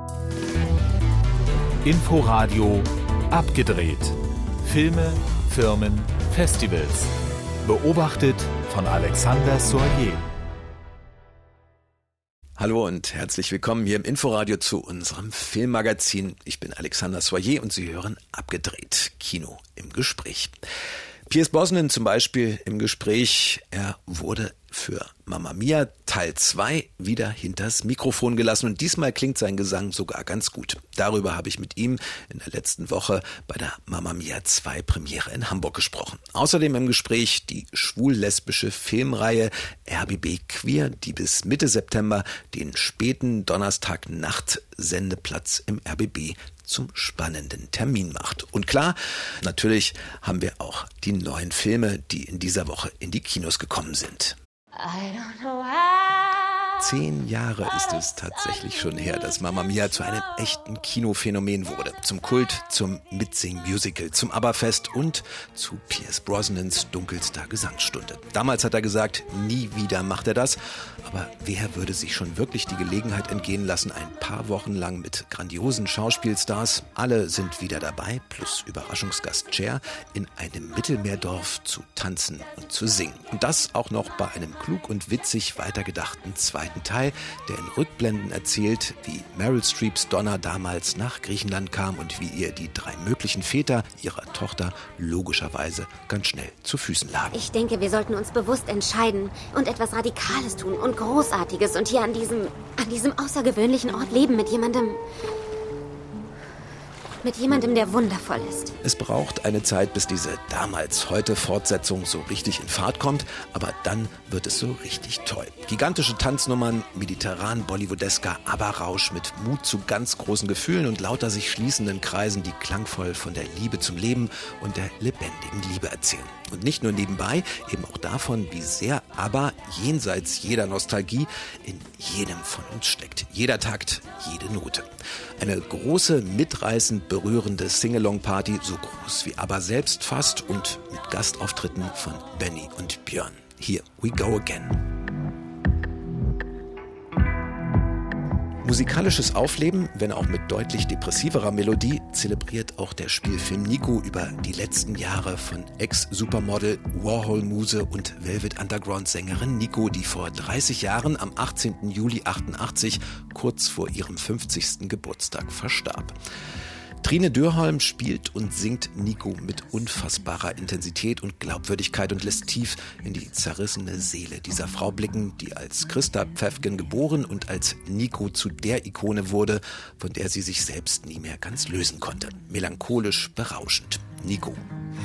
Inforadio abgedreht. Filme, Firmen, Festivals. Beobachtet von Alexander Soyer. Hallo und herzlich willkommen hier im Inforadio zu unserem Filmmagazin. Ich bin Alexander Soyer und Sie hören abgedreht. Kino im Gespräch. Pierce Brosnan zum Beispiel im Gespräch. Er wurde für Mamma Mia Teil 2 wieder hinters Mikrofon gelassen und diesmal klingt sein Gesang sogar ganz gut. Darüber habe ich mit ihm in der letzten Woche bei der Mamma Mia 2 Premiere in Hamburg gesprochen. Außerdem im Gespräch die schwul-lesbische Filmreihe RBB Queer, die bis Mitte September den späten Donnerstagnacht-Sendeplatz im RBB zum spannenden Termin macht. Und klar, natürlich haben wir auch die neuen Filme, die in dieser Woche in die Kinos gekommen sind. 10 Jahre ist es tatsächlich schon her, dass Mamma Mia zu einem echten Kinophänomen wurde. Zum Kult, zum Mitsing-Musical, zum ABBA-Fest und zu Pierce Brosnans dunkelster Gesangsstunde. Damals hat er gesagt, nie wieder macht er das. Aber wer würde sich schon wirklich die Gelegenheit entgehen lassen, ein paar Wochen lang mit grandiosen Schauspielstars, alle sind wieder dabei, plus Überraschungsgast Cher, in einem Mittelmeerdorf zu tanzen und zu singen. Und das auch noch bei einem klug und witzig weitergedachten zweiten Teil, der in Rückblenden erzählt, wie Meryl Streeps Donna damals nach Griechenland kam und wie ihr die 3 möglichen Väter ihrer Tochter logischerweise ganz schnell zu Füßen lagen. Ich denke, wir sollten uns bewusst entscheiden und etwas Radikales tun und Großartiges und hier an diesem außergewöhnlichen Ort leben mit jemandem, der wundervoll ist. Es braucht eine Zeit, bis diese damals-heute-Fortsetzung so richtig in Fahrt kommt, aber dann wird es so richtig toll. Gigantische Tanznummern, mediterran-bollywoodesker ABBA-Rausch mit Mut zu ganz großen Gefühlen und lauter sich schließenden Kreisen, die klangvoll von der Liebe zum Leben und der lebendigen Liebe erzählen. Und nicht nur nebenbei, eben auch davon, wie sehr ABBA jenseits jeder Nostalgie in jedem von uns steckt. Jeder Takt, jede Note. Eine große, mitreißend berührende Sing-Along-Party, so groß wie ABBA selbst fast und mit Gastauftritten von Benny und Björn. Here we go again. Musikalisches Aufleben, wenn auch mit deutlich depressiverer Melodie, zelebriert auch der Spielfilm Nico über die letzten Jahre von Ex-Supermodel, Warhol-Muse und Velvet Underground-Sängerin Nico, die vor 30 Jahren am 18. Juli 88 kurz vor ihrem 50. Geburtstag verstarb. Trine Dürholm spielt und singt Nico mit unfassbarer Intensität und Glaubwürdigkeit und lässt tief in die zerrissene Seele dieser Frau blicken, die als Christa Pfäffgen geboren und als Nico zu der Ikone wurde, von der sie sich selbst nie mehr ganz lösen konnte. Melancholisch berauschend. Nico.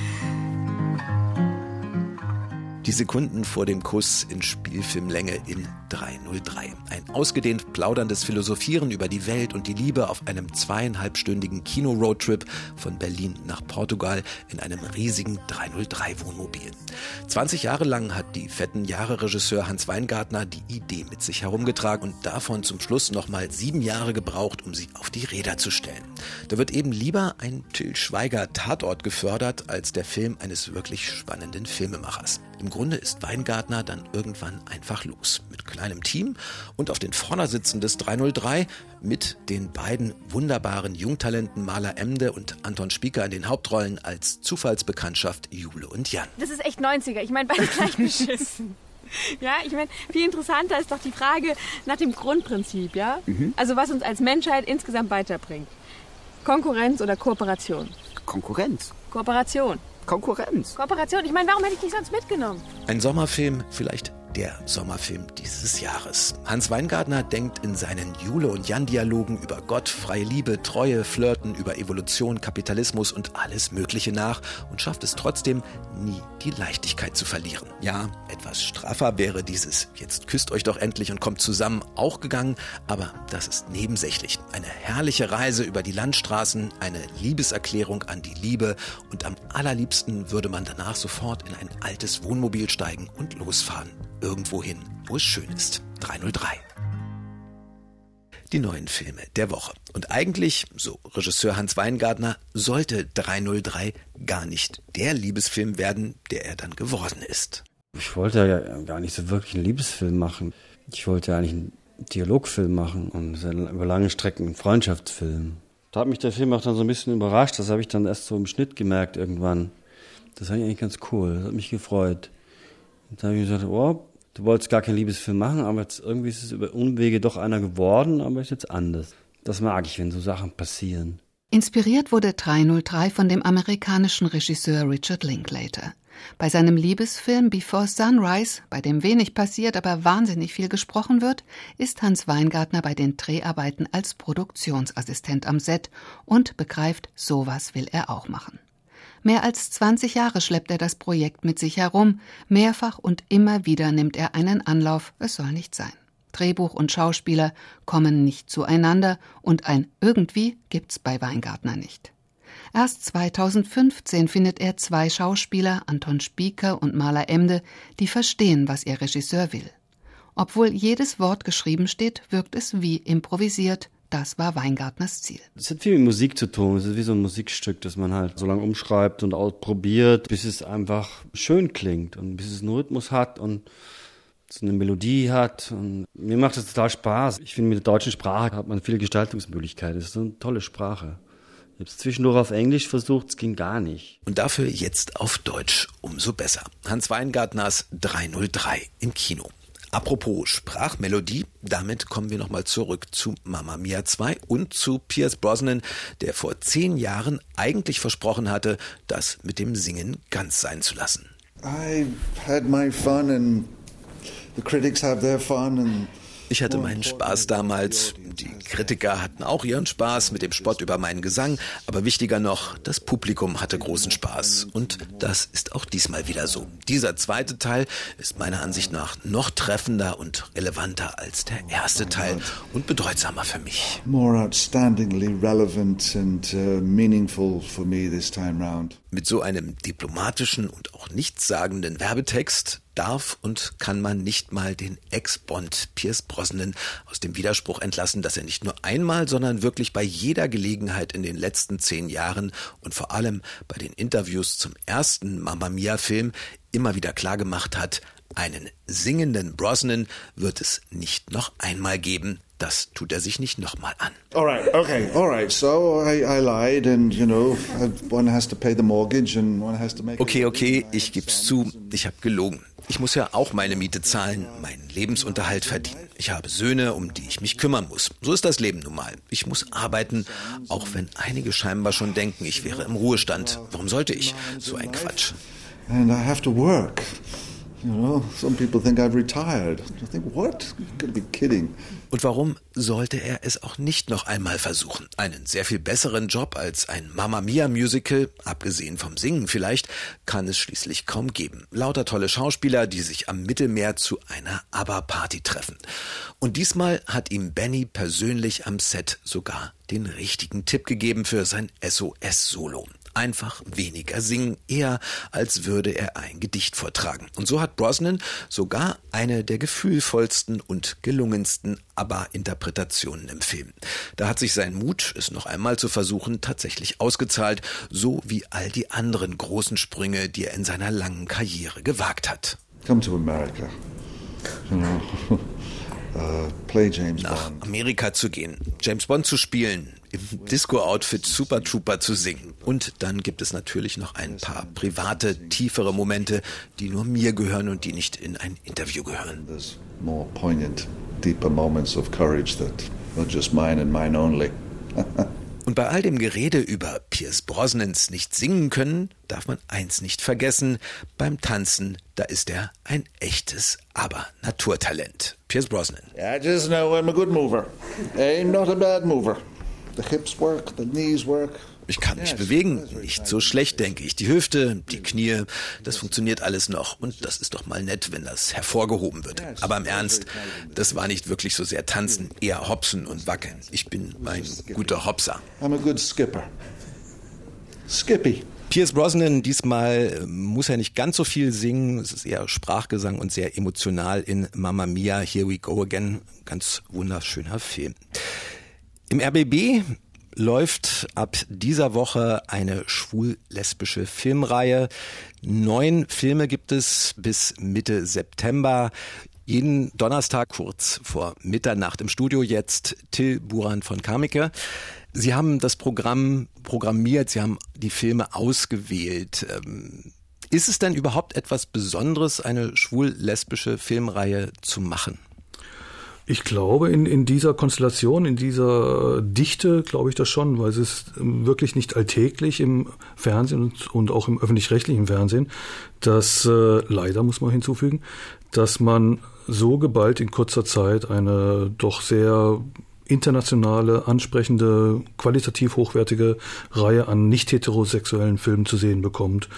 Die Sekunden vor dem Kuss in Spielfilmlänge in 303. Ein ausgedehnt plauderndes Philosophieren über die Welt und die Liebe auf einem 2,5-stündigen Kino-Roadtrip von Berlin nach Portugal in einem riesigen 303-Wohnmobil. 20 Jahre lang hat die fetten Jahre-Regisseur Hans Weingartner die Idee mit sich herumgetragen und davon zum Schluss nochmal 7 Jahre gebraucht, um sie auf die Räder zu stellen. Da wird eben lieber ein Til Schweiger-Tatort gefördert, als der Film eines wirklich spannenden Filmemachers. Im Grunde ist Weingartner dann irgendwann einfach los. Mit kleinem Team und auf den Vordersitzen des 303 mit den beiden wunderbaren Jungtalenten Maler Emde und Anton Spieker in den Hauptrollen als Zufallsbekanntschaft Jule und Jan. Das ist echt 90er. Ich meine, beide gleich beschissen. Ja, ich meine, viel interessanter ist doch die Frage nach dem Grundprinzip, ja? Also was uns als Menschheit insgesamt weiterbringt. Konkurrenz oder Kooperation? Konkurrenz. Kooperation. Kooperation. Ich meine, warum hätte ich dich sonst mitgenommen? Ein Sommerfilm, vielleicht der Sommerfilm dieses Jahres. Hans Weingartner denkt in seinen Jule- und Jan-Dialogen über Gott, freie Liebe, Treue, Flirten, über Evolution, Kapitalismus und alles Mögliche nach und schafft es trotzdem, nie die Leichtigkeit zu verlieren. Ja, etwas straffer wäre dieses "Jetzt küsst euch doch endlich und kommt zusammen" auch gegangen, aber das ist nebensächlich. Eine herrliche Reise über die Landstraßen, eine Liebeserklärung an die Liebe und am allerliebsten würde man danach sofort in ein altes Wohnmobil steigen und losfahren. Irgendwo hin, wo es schön ist. 303. Die neuen Filme der Woche. Und eigentlich, so Regisseur Hans Weingartner, sollte 303 gar nicht der Liebesfilm werden, der er dann geworden ist. Ich wollte ja gar nicht so wirklich einen Liebesfilm machen. Ich wollte eigentlich Dialogfilm machen und über lange Strecken einen Freundschaftsfilm. Da hat mich der Film auch dann so ein bisschen überrascht. Das habe ich dann erst so im Schnitt gemerkt irgendwann. Das fand ich eigentlich ganz cool. Das hat mich gefreut. Und dann habe ich gesagt, oh, du wolltest gar keinen Liebesfilm machen, aber jetzt irgendwie ist es über Umwege doch einer geworden, aber ist jetzt anders. Das mag ich, wenn so Sachen passieren. Inspiriert wurde 303 von dem amerikanischen Regisseur Richard Linklater. Bei seinem Liebesfilm Before Sunrise, bei dem wenig passiert, aber wahnsinnig viel gesprochen wird, ist Hans Weingartner bei den Dreharbeiten als Produktionsassistent am Set und begreift, sowas will er auch machen. Mehr als 20 Jahre schleppt er das Projekt mit sich herum. Mehrfach und immer wieder nimmt er einen Anlauf, es soll nicht sein. Drehbuch und Schauspieler kommen nicht zueinander und ein Irgendwie gibt's bei Weingartner nicht. Erst 2015 findet er 2 Schauspieler, Anton Spieker und Maler Emde, die verstehen, was ihr Regisseur will. Obwohl jedes Wort geschrieben steht, wirkt es wie improvisiert. Das war Weingartners Ziel. Es hat viel mit Musik zu tun. Es ist wie so ein Musikstück, das man halt so lange umschreibt und ausprobiert, bis es einfach schön klingt und bis es einen Rhythmus hat und so eine Melodie hat. Und mir macht es total Spaß. Ich finde, mit der deutschen Sprache hat man viele Gestaltungsmöglichkeiten. Es ist so eine tolle Sprache. Ich habe es zwischendurch auf Englisch versucht, es ging gar nicht. Und dafür jetzt auf Deutsch umso besser. Hans Weingartners 303 im Kino. Apropos Sprachmelodie, damit kommen wir nochmal zurück zu Mamma Mia 2 und zu Pierce Brosnan, der vor 10 Jahren eigentlich versprochen hatte, das mit dem Singen ganz sein zu lassen. I had my fun and the critics have their fun and ich hatte meinen Spaß damals, die Kritiker hatten auch ihren Spaß mit dem Spott über meinen Gesang, aber wichtiger noch, das Publikum hatte großen Spaß und das ist auch diesmal wieder so. Dieser zweite Teil ist meiner Ansicht nach noch treffender und relevanter als der erste Teil und bedeutsamer für mich. More outstandingly relevant and meaningful for me this time round. Mit so einem diplomatischen und auch nichtssagenden Werbetext darf und kann man nicht mal den Ex-Bond Pierce Brosnan aus dem Widerspruch entlassen, dass er nicht nur einmal, sondern wirklich bei jeder Gelegenheit in den letzten 10 Jahren und vor allem bei den Interviews zum ersten Mamma Mia-Film immer wieder klargemacht hat, einen singenden Brosnan wird es nicht noch einmal geben. Das tut er sich nicht nochmal an. All right. So I lied and, one has to pay the mortgage and one has to make... Okay, ich geb's zu, ich habe gelogen. Ich muss ja auch meine Miete zahlen, meinen Lebensunterhalt verdienen. Ich habe Söhne, um die ich mich kümmern muss. So ist das Leben nun mal. Ich muss arbeiten, auch wenn einige scheinbar schon denken, ich wäre im Ruhestand. Warum sollte ich? So ein Quatsch. And I have to work. Some people think I've retired. I think, what? You could be kidding. Und warum sollte er es auch nicht noch einmal versuchen? Einen sehr viel besseren Job als ein Mamma Mia Musical, abgesehen vom Singen vielleicht, kann es schließlich kaum geben. Lauter tolle Schauspieler, die sich am Mittelmeer zu einer ABBA-Party treffen. Und diesmal hat ihm Benny persönlich am Set sogar den richtigen Tipp gegeben für sein SOS-Solo. Einfach weniger singen, eher als würde er ein Gedicht vortragen. Und so hat Brosnan sogar eine der gefühlvollsten und gelungensten ABBA-Interpretationen im Film. Da hat sich sein Mut, es noch einmal zu versuchen, tatsächlich ausgezahlt, so wie all die anderen großen Sprünge, die er in seiner langen Karriere gewagt hat. Come to America. Play James Bond. Nach Amerika zu gehen, James Bond zu spielen, im Disco-Outfit Super Trooper zu singen. Und dann gibt es natürlich noch ein paar private, tiefere Momente, die nur mir gehören und die nicht in ein Interview gehören. There's more poignant, deeper moments of courage that are just mine and mine only. Und bei all dem Gerede über Pierce Brosnans nicht singen können, darf man eins nicht vergessen. Beim Tanzen, da ist er ein echtes, aber Naturtalent. Pierce Brosnan. I just know I'm a good mover. I'm not a bad mover. The hips work, the knees work. Ich kann mich bewegen, nicht so schlecht, denke ich. Die Hüfte, die Knie, das funktioniert alles noch. Und das ist doch mal nett, wenn das hervorgehoben wird. Aber im Ernst, das war nicht wirklich so sehr tanzen, eher hopsen und wackeln. Ich bin ein guter Hopser. I'm a good skipper. Skippy. Pierce Brosnan, diesmal muss er nicht ganz so viel singen. Es ist eher Sprachgesang und sehr emotional in Mamma Mia, Here We Go Again. Ganz wunderschöner Film. Im RBB läuft ab dieser Woche eine schwul-lesbische Filmreihe. 9 Filme gibt es bis Mitte September. Jeden Donnerstag kurz vor Mitternacht. Im Studio jetzt Till Buran von Kameke. Sie haben das Programm programmiert, Sie haben die Filme ausgewählt. Ist es denn überhaupt etwas Besonderes, eine schwul-lesbische Filmreihe zu machen? Ich glaube, in dieser Konstellation, in dieser Dichte, glaube ich das schon, weil es ist wirklich nicht alltäglich im Fernsehen und auch im öffentlich-rechtlichen Fernsehen, dass, leider muss man hinzufügen, dass man so geballt in kurzer Zeit eine doch sehr internationale, ansprechende, qualitativ hochwertige Reihe an nicht heterosexuellen Filmen zu sehen bekommt.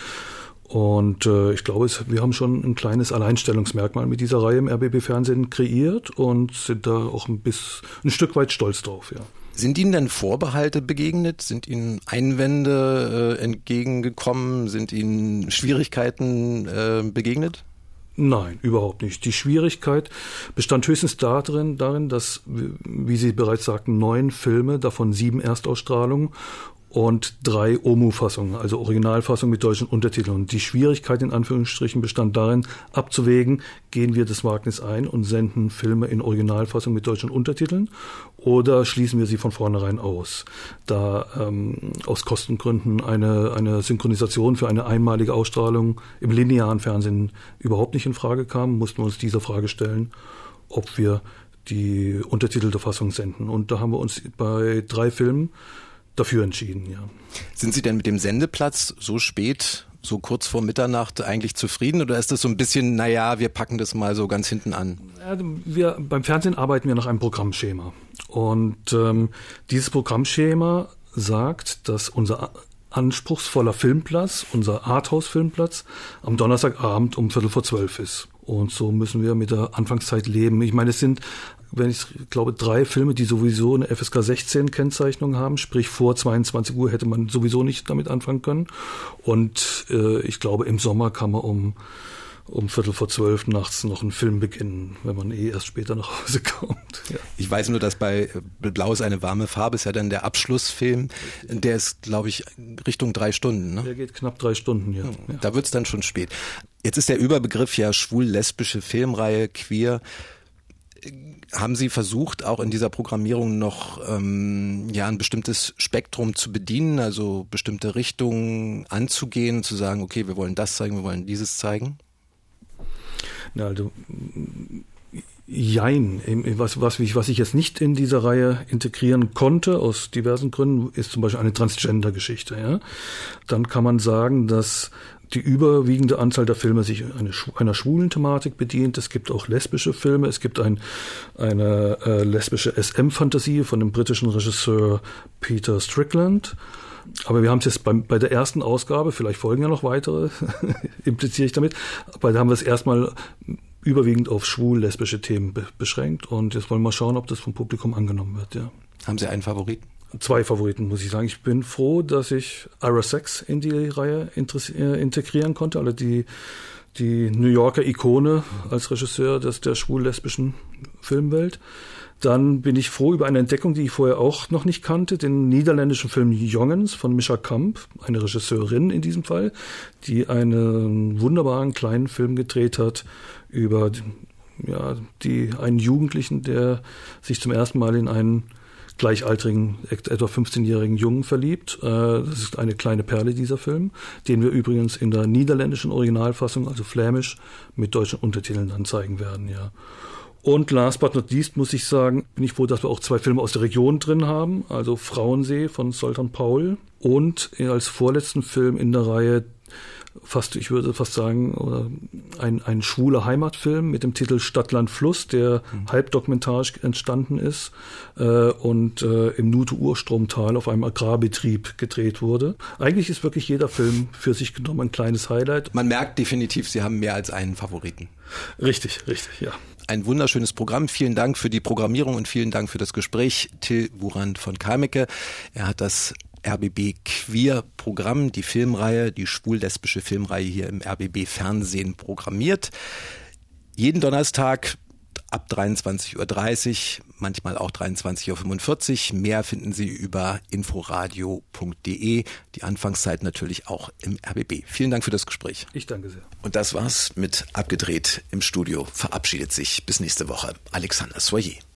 Und ich glaube, wir haben schon ein kleines Alleinstellungsmerkmal mit dieser Reihe im RBB-Fernsehen kreiert und sind da auch ein Stück weit stolz drauf, ja. Sind Ihnen denn Vorbehalte begegnet? Sind Ihnen Einwände entgegengekommen? Sind Ihnen Schwierigkeiten begegnet? Nein, überhaupt nicht. Die Schwierigkeit bestand höchstens darin, dass, wie Sie bereits sagten, 9 Filme, davon 7 Erstausstrahlungen und 3 OMU-Fassungen, also Originalfassungen mit deutschen Untertiteln. Und die Schwierigkeit in Anführungsstrichen bestand darin, abzuwägen, gehen wir das Wagnis ein und senden Filme in Originalfassung mit deutschen Untertiteln oder schließen wir sie von vornherein aus. Da aus Kostengründen eine Synchronisation für eine einmalige Ausstrahlung im linearen Fernsehen überhaupt nicht in Frage kam, mussten wir uns dieser Frage stellen, ob wir die untertitelte Fassung senden. Und da haben wir uns bei 3 Filmen dafür entschieden, ja. Sind Sie denn mit dem Sendeplatz so spät, so kurz vor Mitternacht eigentlich zufrieden oder ist das so ein bisschen, wir packen das mal so ganz hinten an? Ja, beim Fernsehen arbeiten wir nach einem Programmschema und dieses Programmschema sagt, dass unser anspruchsvoller Filmplatz, unser Arthouse-Filmplatz am Donnerstagabend um 11:45 ist. Und so müssen wir mit der Anfangszeit leben. Ich meine, es sind, ich glaube, 3 Filme, die sowieso eine FSK 16 Kennzeichnung haben, sprich vor 22 Uhr hätte man sowieso nicht damit anfangen können. Und ich glaube, im Sommer kann man um 11:45 nachts noch einen Film beginnen, wenn man erst später nach Hause kommt. Ja. Ich weiß nur, dass bei Blau ist eine warme Farbe ist ja dann der Abschlussfilm. Der ist, glaube ich, Richtung 3 Stunden. Ne? Der geht knapp 3 Stunden, ja. Da wird's dann schon spät. Jetzt ist der Überbegriff ja schwul-lesbische Filmreihe, queer. Haben Sie versucht, auch in dieser Programmierung noch ein bestimmtes Spektrum zu bedienen, also bestimmte Richtungen anzugehen, zu sagen, okay, wir wollen das zeigen, wir wollen dieses zeigen? Ja, also jein. Was ich jetzt nicht in dieser Reihe integrieren konnte, aus diversen Gründen, ist zum Beispiel eine Transgender-Geschichte. Ja? Dann kann man sagen, dass die überwiegende Anzahl der Filme sich einer schwulen Thematik bedient. Es gibt auch lesbische Filme. Es gibt eine lesbische SM-Fantasie von dem britischen Regisseur Peter Strickland. Aber wir haben es jetzt bei der ersten Ausgabe, vielleicht folgen ja noch weitere, impliziere ich damit, aber da haben wir es erstmal überwiegend auf schwul-lesbische Themen beschränkt und jetzt wollen wir mal schauen, ob das vom Publikum angenommen wird. Ja. Haben Sie einen Favoriten? 2 Favoriten, muss ich sagen. Ich bin froh, dass ich Ira Sachs in die Reihe integrieren konnte, also die New Yorker Ikone als Regisseur der schwul-lesbischen Filmwelt. Dann bin ich froh über eine Entdeckung, die ich vorher auch noch nicht kannte, den niederländischen Film Jongens von Misha Kamp, eine Regisseurin in diesem Fall, die einen wunderbaren kleinen Film gedreht hat über einen Jugendlichen, der sich zum ersten Mal in einen gleichaltrigen, etwa 15-jährigen Jungen verliebt. Das ist eine kleine Perle, dieser Film, den wir übrigens in der niederländischen Originalfassung, also flämisch, mit deutschen Untertiteln dann zeigen werden, ja. Und last but not least muss ich sagen, bin ich froh, dass wir auch 2 Filme aus der Region drin haben, also Frauensee von Zoltan Paul und als vorletzten Film in der Reihe ich würde fast sagen, ein schwuler Heimatfilm mit dem Titel Stadt, Land, Fluss, der halb dokumentarisch entstanden ist und im Nute-Urstromtal auf einem Agrarbetrieb gedreht wurde. Eigentlich ist wirklich jeder Film für sich genommen ein kleines Highlight. Man merkt definitiv, Sie haben mehr als einen Favoriten. Richtig, ja. Ein wunderschönes Programm. Vielen Dank für die Programmierung und vielen Dank für das Gespräch. Till Buran von Kameke. Er hat das RBB Queer Programm, die Filmreihe, die schwul-lesbische Filmreihe hier im RBB Fernsehen programmiert. Jeden Donnerstag ab 23.30 Uhr, manchmal auch 23.45 Uhr. Mehr finden Sie über inforadio.de. Die Anfangszeit natürlich auch im RBB. Vielen Dank für das Gespräch. Ich danke sehr. Und das war's mit Abgedreht im Studio. Verabschiedet sich bis nächste Woche Alexander Soyer.